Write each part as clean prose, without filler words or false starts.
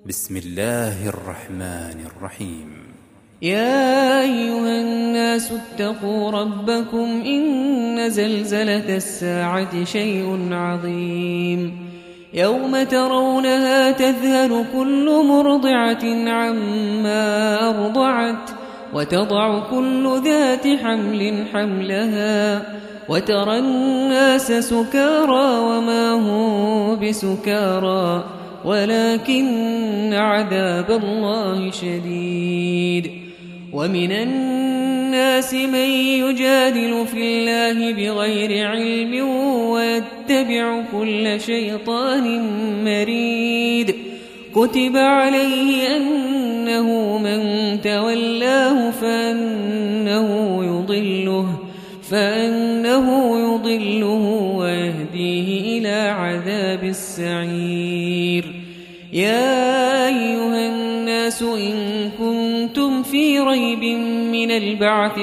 بسم الله الرحمن الرحيم. يا أيها الناس اتقوا ربكم إن زلزلة الساعة شيء عظيم يوم ترونها تذهل كل مرضعة عما أرضعت وتضع كل ذات حمل حملها وترى الناس سكارى وما هم بسكارى ولكن عذاب الله شديد. ومن الناس من يجادل في الله بغير علم ويتبع كل شيطان مريد كتب عليه أنه من تولاه فأنه يضله ويهديه إلى عذاب السعير. يا أيها الناس إن كنتم في ريب من البعث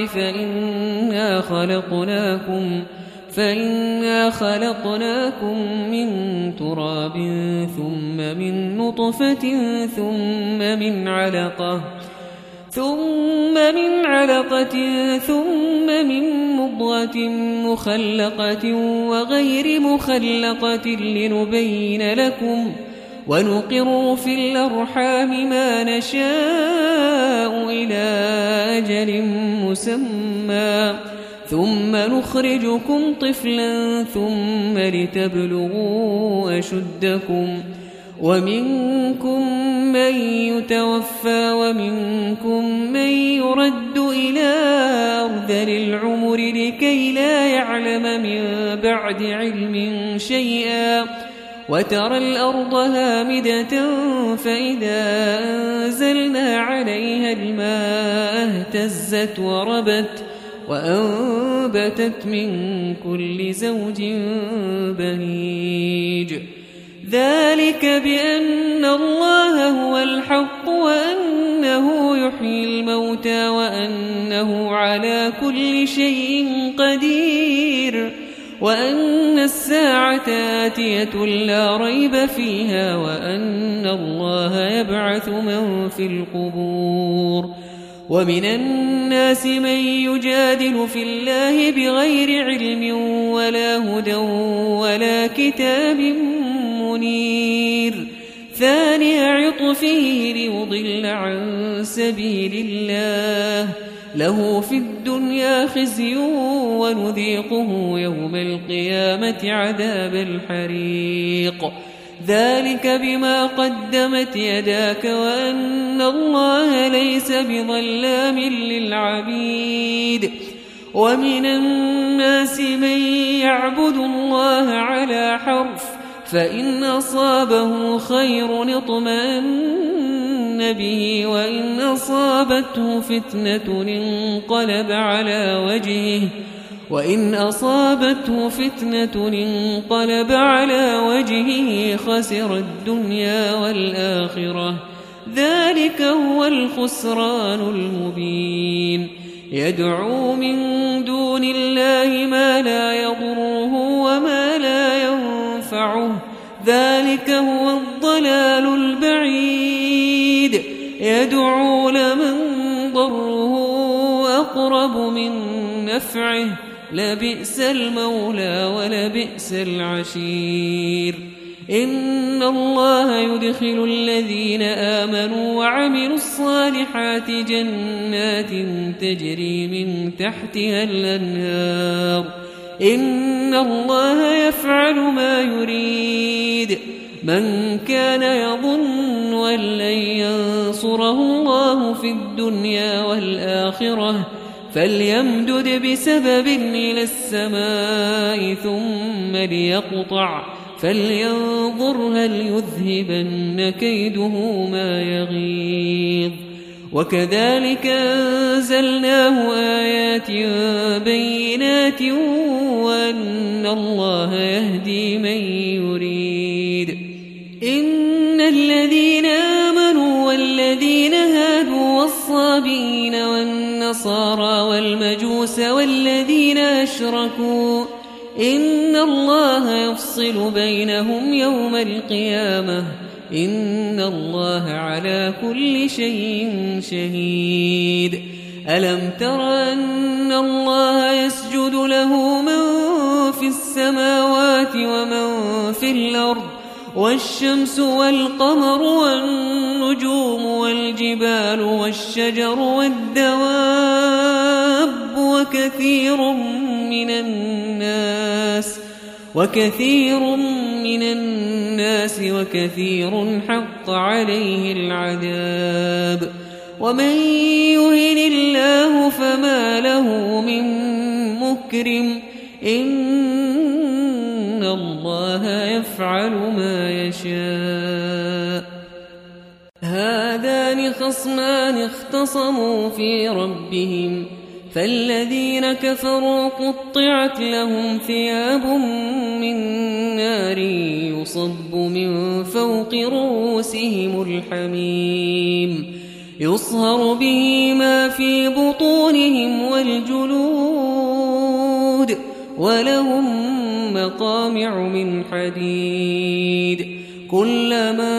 فإنا خلقناكم من تراب ثم من نطفة ثم من علقة ثم من مضغة مخلقة وغير مخلقة لنبين لكم ونقر في الأرحام ما نشاء إلى أجل مسمى ثم نخرجكم طفلا ثم لتبلغوا أشدكم ومنكم من يتوفى ومنكم من يرد إلى أرذل العمر لكي لا يعلم من بعد علم شيئا وترى الأرض هامدة فإذا أنزلنا عليها الماء اهتزت وربت وأنبتت من كل زوج بهيج. ذلك بأن الله هو الحق وأنه يحيي الموتى وأنه على كل شيء قدير وأن الساعة آتية لا ريب فيها وأن الله يبعث من في القبور. ومن الناس من يجادل في الله بغير علم ولا هدى ولا كتاب منير ثاني عطفه ليضل عن سبيل الله له في الدنيا خزي ونذيقه يوم القيامة عذاب الحريق. ذلك بما قدمت يداك وأن الله ليس بظلام للعبيد. ومن الناس من يعبد الله على حرف فإن أصابه خير اطمأن به وإن أصابته فتنة انقلب على وجهه خسر الدنيا والآخرة ذلك هو الخسران المبين. يدعو من دون الله ما لا يضره وما لا ينفعه ذلك هو الضلال البعيد. يدعو لمن ضره أقرب من نفعه لبئس المولى ولبئس العشير. إن الله يدخل الذين آمنوا وعملوا الصالحات جنات تجري من تحتها الأنهار إن الله يفعل ما يريد. من كان يظن أن لن ينصره الله في الدنيا والآخرة فليمدد بسبب إلى السماء ثم ليقطع فلينظر هل يذهبن كيده ما يغيظ. وكذلك أنزلناه آيات بينات وأن الله يهدي من يريد. إن الذين آمنوا والذين هادوا والصابئين والنصارى والمجوس والذين أشركوا إن الله يفصل بينهم يوم القيامة إن الله على كل شيء شهيد ألم تر أن الله يسجد له من في السماوات ومن في الأرض والشمس والقمر والنجوم والجبال والشجر والدواب وكثير من الناس وكثير حق عليه العذاب ومن يهن الله فما له من مكرم إن الله يفعل ما يشاء هذان خصمان اختصموا في ربهم فالذين كفروا قطعت لهم ثياب من نار يصب من فوق رؤوسهم الحميم يصهر به ما في بطونهم والجلود ولهم مقامع من حديد كلما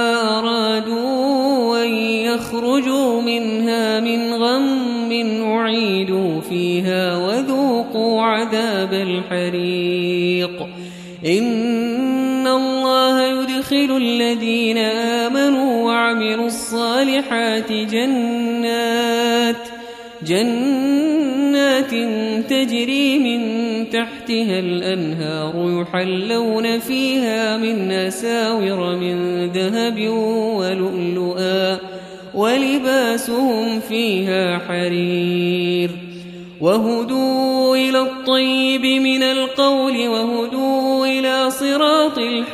أرادوا أن يخرجوا منها من غم أعيدوا فيها وذوقوا عذاب الحريق إن الله يدخل الذين آمنوا وعملوا الصالحات جنات تجري من تحتها الأنهار يحلون فيها من أساور من ذهب ولؤلؤا ولباسهم فيها حرير وهدوا إلى الطيب من القول وهدوا إلى صراط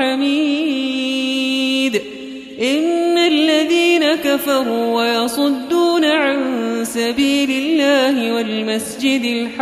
الحميد إن الذين كفروا ويصدون عن سبيل الله والمسجد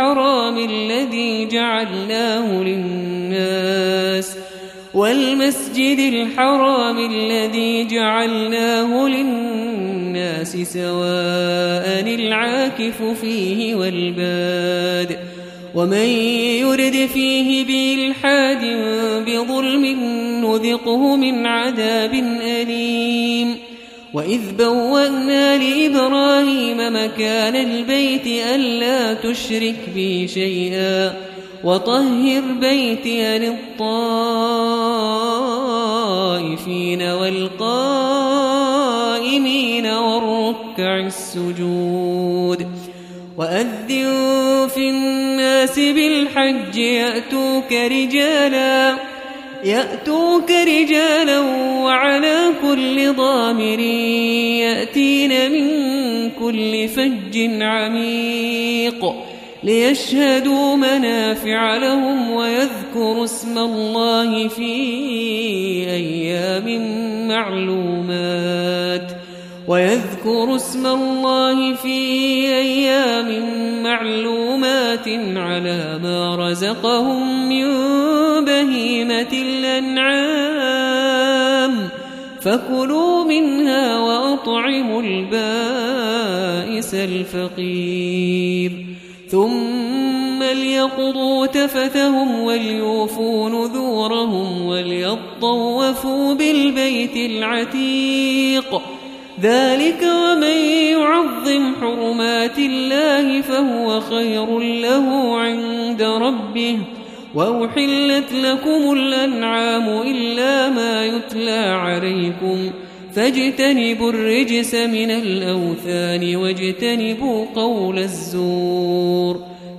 الحرام الذي جعلناه للناس سواء العاكف فيه والباد ومن يرد فيه بإلحاد بظلم نذقه من عذاب أليم وإذ بوأنا لإبراهيم مكان البيت ألا تشرك بي شيئا وطهر بيتي للطائفين والقائمين والركع السجود وأذن في الناس بالحج يأتوك رجالا وعلى كل ضامر يأتين من كل فج عميق ليشهدوا منافع لهم ويذكروا اسم الله في أيام معلومات على ما رزقهم من بهيمة الأنعام فكلوا منها وأطعموا البائس الفقير ثم ليقضوا تفثهم وليوفوا نذورهم وليطوفوا بالبيت العتيق ذلك ومن يعظم حرمات الله فهو خير له عند ربه وأحلت لكم الأنعام إلا ما يتلى عليكم فاجتنبوا الرجس من الأوثان واجتنبوا قول الزور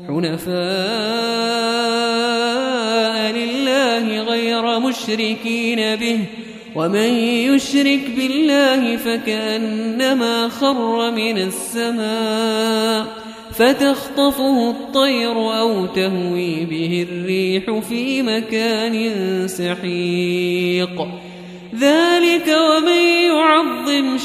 حنفاء لله غير مشركين به ومن يشرك بالله فكأنما خر من السماء فتخطفه الطير أو تهوي به الريح في مكان سحيق ذلك ومن يعظم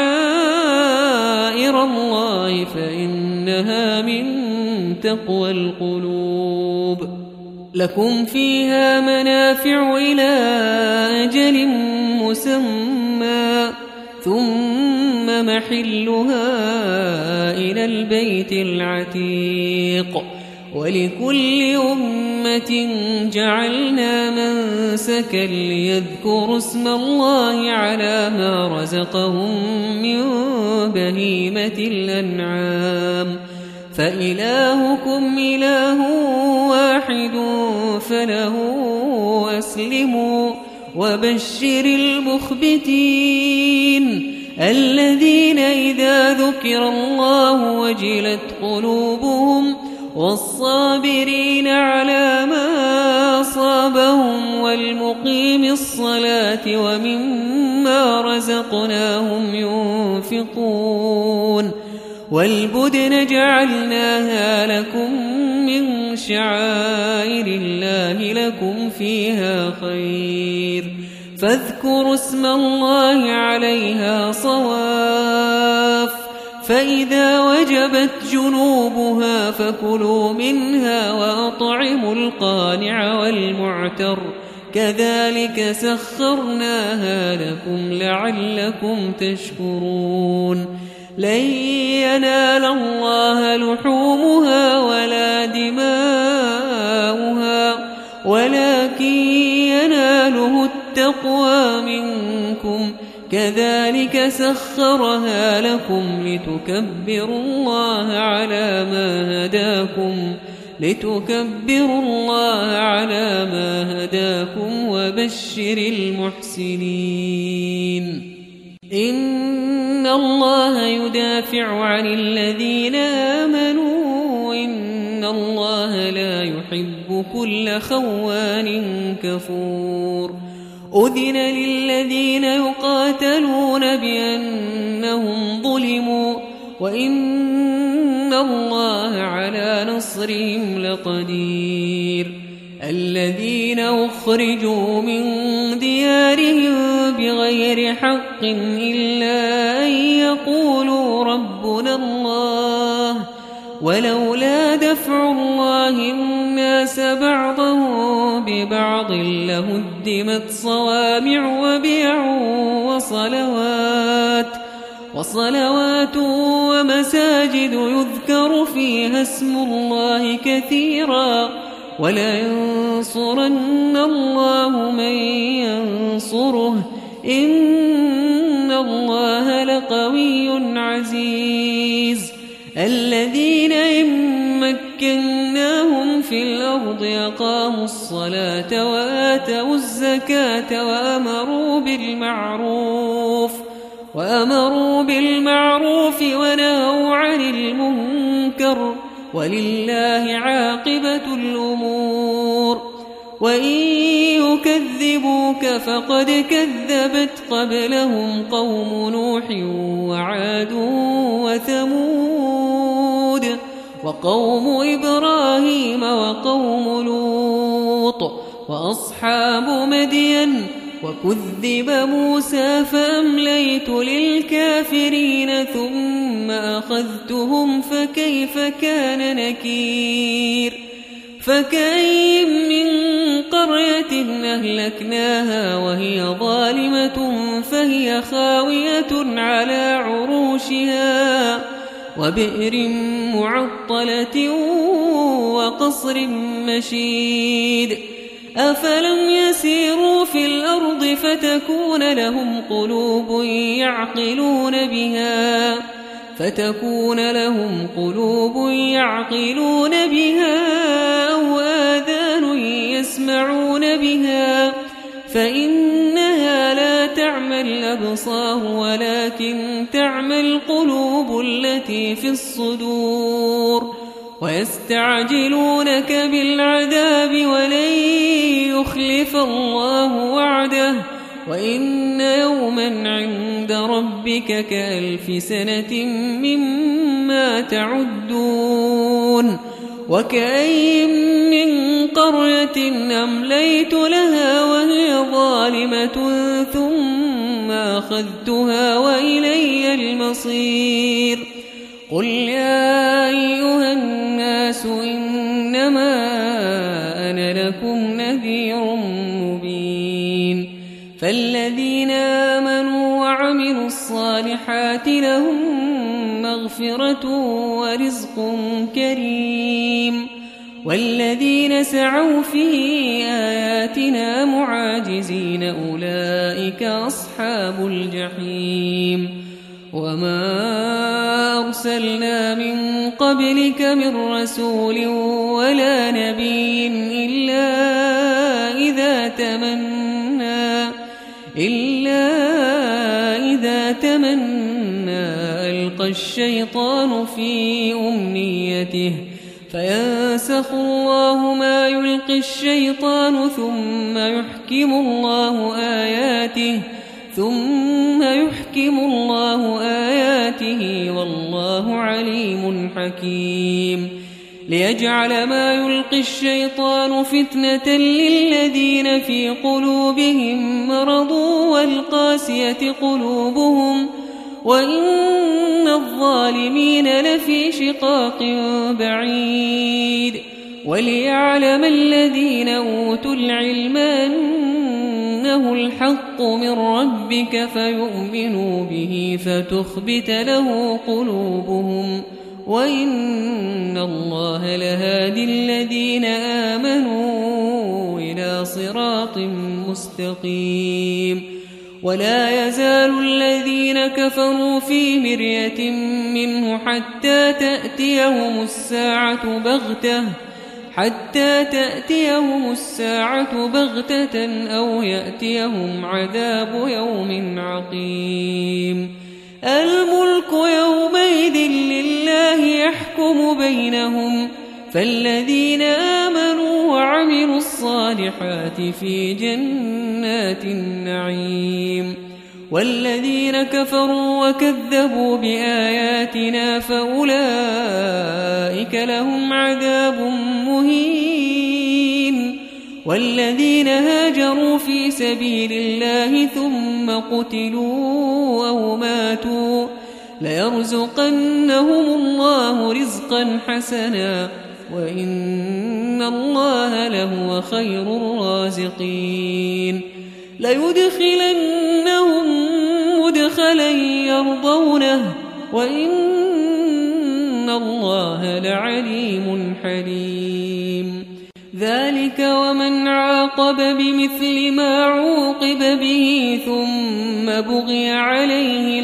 شعائر الله فإنها من تقوى القلوب لكم فيها منافع إلى أجل مسمى ثم محلها إلى البيت العتيق ولكل أمة جعلنا منسكا ليذكروا اسم الله على ما رزقهم من بهيمة الأنعام فإلهكم إله واحد فله أسلموا وبشر المخبتين الذين إذا ذكر الله وجلت قلوبهم والصابرين على ما أصابهم والمقيم الصلاة ومما رزقناهم ينفقون والبدن جعلناها لكم من شعائر الله لكم فيها خير فاذكروا اسم الله عليها صواف فإذا وجبت جنوبها فكلوا منها وأطعموا القانع والمعتر كذلك سخرناها لكم لعلكم تشكرون لن ينال الله لحومها ولا دماؤها ولكن يناله التقوى منكم كذلك سخرها لكم لتكبروا الله على ما هداكم وبشر المحسنين إن الله يدافع عن الذين آمنوا إن الله لا يحب كل خوان كفور أذن للذين يقاتلون بأنهم ظلموا وإن الله على نصرهم لقدير الذين أخرجوا من ديارهم بغير حق إلا أن يقولوا ربنا الله ولولا دفع الله الناس بعضهم ببعض لهدمت صوامع وبيع وصلوات ومساجد يذكر فيها اسم الله كثيرا ولينصرن الله من ينصره إن الله لقوي عزيز الذين إن مكناهم في الأرض أقاموا الصلاة وآتوا الزكاة وأمروا بالمعروف ونهوا عن المنكر ولله عاقبة الأمور وإن يكذبوك فقد كذبت قبلهم قوم نوح وعاد وثمود وقوم إبراهيم وقوم لوط وأصحاب مدين وكذب موسى فأمليت للكافرين ثم أخذتهم فكيف كان نكير فكأين من قرية أهلكناها وهي ظالمة فهي خاوية على عروشها وبئر معطلة وقصر مشيد أفلم يسيروا في الأرض فتكون لهم قلوب يعقلون بها أو آذان يسمعون بها فإنها لا تعمى الأبصار ولكن تعمى القلوب التي في الصدور ويستعجلونك بالعذاب ولن يخلف الله وعده وإن يوما عند ربك كألف سنة مما تعدون وكأين من قرية أمليت لها وهي ظالمة ثم أخذتها وإلي المصير قل يا أيها الناس إنما أنا لكم نذير مبين فالذين آمنوا وعملوا الصالحات لهم مغفرة ورزق كريم والذين سعوا في آياتنا معاجزين أولئك أصحاب الجحيم وما أرسلنا من قبلك من رسول ولا نبي إلا إذا تمنى ألقى الشيطان في أمنيته فينسخ الله ما يلقي الشيطان ثم يحكم الله آياته والله عليم حكيم ليجعل ما يلقي الشيطان فتنة للذين في قلوبهم مرض والقاسية قلوبهم وإن الظالمين لفي شقاق بعيد وليعلم الذين أوتوا العلم أنه الحق من ربك فيؤمنوا به فتخبت له قلوبهم وإن الله لهادي الذين آمنوا إلى صراط مستقيم ولا يزال الذين كفروا في مرية منه حتى تأتيهم الساعة بغتة أو يأتيهم عذاب يوم عقيم الملك يومئذ لله يحكم بينهم فالذين آمنوا وعملوا الصالحات في جنات النعيم والذين كفروا وكذبوا بآياتنا فأولئك لهم عذاب مهين والذين هاجروا في سبيل الله ثم قتلوا أو ماتوا ليرزقنهم الله رزقا حسنا وإن الله لهو خير الرازقين ليدخلنهم مدخلا يرضونه وإن الله لعليم حليم ذلك ومن عاقب بمثل ما عوقب به ثم بغي عليه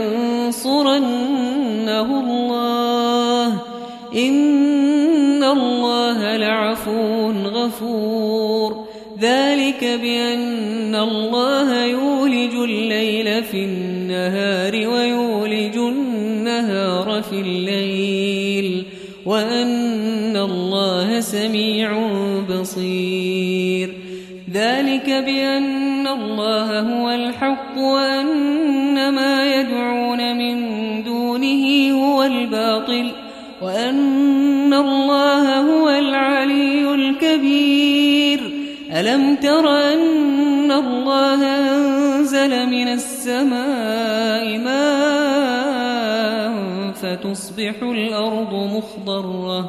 لينصرنه الله إن الله لعفو غفور ذلك بأن الله يولج الليل في النهار ويولج النهار في الليل وأن الله سميع بصير ذلك بأن الله هو الحق وأن ما يدعون من دونه هو الباطل وأن الله هو العلي الكبير ألم تر أن الله أنزل من السماء ماء فتصبح الأرض مخضرة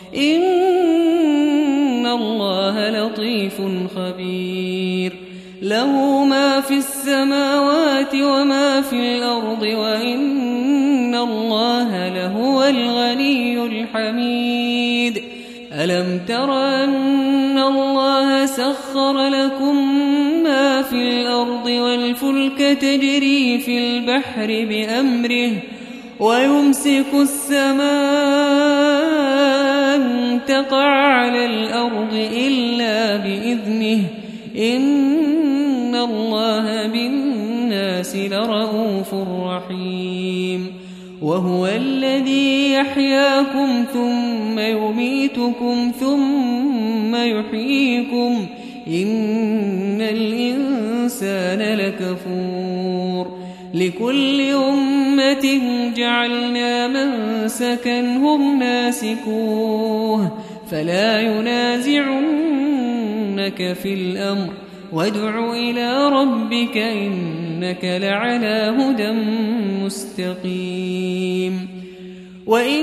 إن الله لطيف خبير له ما في السماوات وما في الأرض وإن الله لهو الغني الحميد ألم تر أن الله سخر لكم ما في الأرض والفلك تجري في البحر بأمره ويمسك السماء أن تقع على الأرض إلا بإذنه إن الله بالناس لرءوف رحيم وهو الذي يحياكم ثم يميتكم ثم يحييكم إن الإنسان لكفور لكل أمة جعلنا منسكا هم ناسكوه فلا ينازعنك في الأمر وادع إلى ربك إنك لعلى هدى مستقيم وإن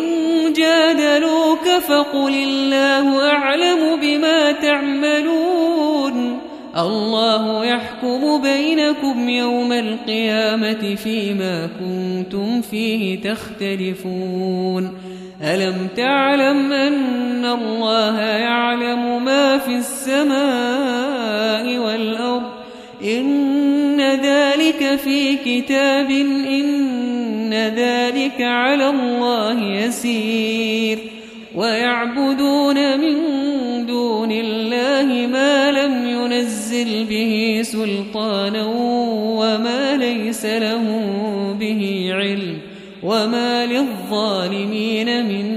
جادلوك فقل الله أعلم بما تعملون الله يحكم بينكم يوم القيامة فيما كنتم فيه تختلفون ألم تعلم أن الله يعلم ما في السماء والأرض إن ذلك في كتاب إن ذلك على الله يسير ويعبدون من دون الله ما لم ينزل به سلطانا وما ليس لهم به علم وما للظالمين من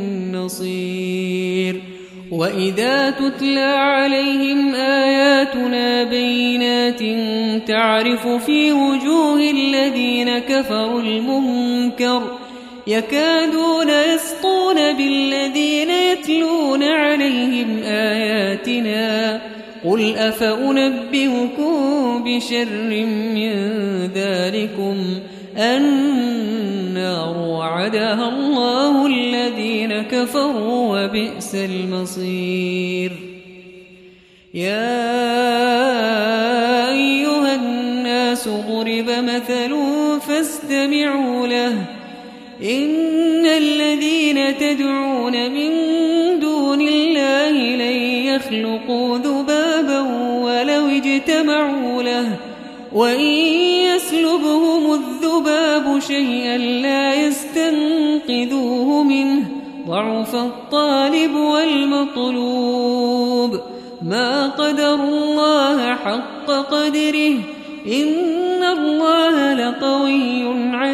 نصير وإذا تتلى عليهم آياتنا بينات تعرف في وجوه الذين كفروا المنكر يكادون يسطون بالذين يتلون عليهم آياتنا قل أفأنبئكم بشر من ذلكم النار وعدها الله الذين كفروا وبئس المصير يا أيها الناس ضرب مثل فاستمعوا له إن الذين تدعون من دون الله لن يخلقوا ذبابا ولو اجتمعوا له وإن يسلبهم الذباب شيئا لا يستنقذوه منه ضعف الطالب والمطلوب ما قدر الله حق قدره إن الله لقوي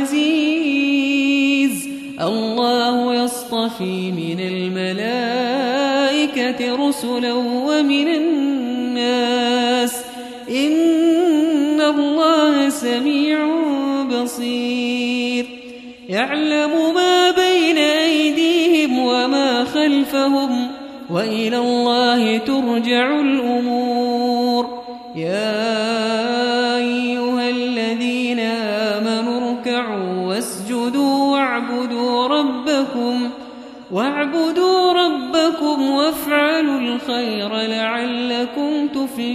عزيز الله يصطفي من الملائكة رسلا ومن الناس إن الله سميع بصير يعلم ما بين أيديهم وما خلفهم وإلى الله ترجع الأمور يا أيها الذين آمنوا اركعوا واسجدوا واعبدوا ربكم وافعلوا الخير لعلكم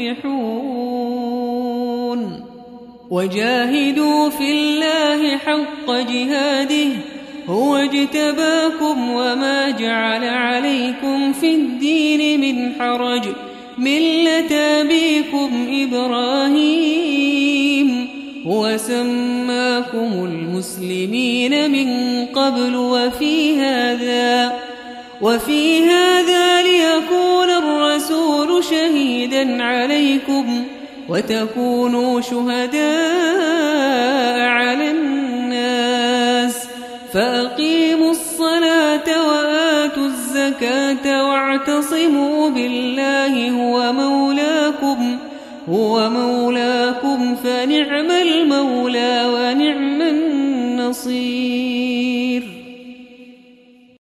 تفلحون وجاهدوا في الله حق جهاده هو اجتباكم وما جعل عليكم في الدين من حرج ملة أبيكم إبراهيم هو سماكم المسلمين من قبل وفي هذا ليكون الرسول شهيدا عليكم وتكونوا شهداء على الناس فأقيموا الصلاة وآتوا الزكاة واعتصموا بالله هو مولاكم فنعم المولى ونعم النصير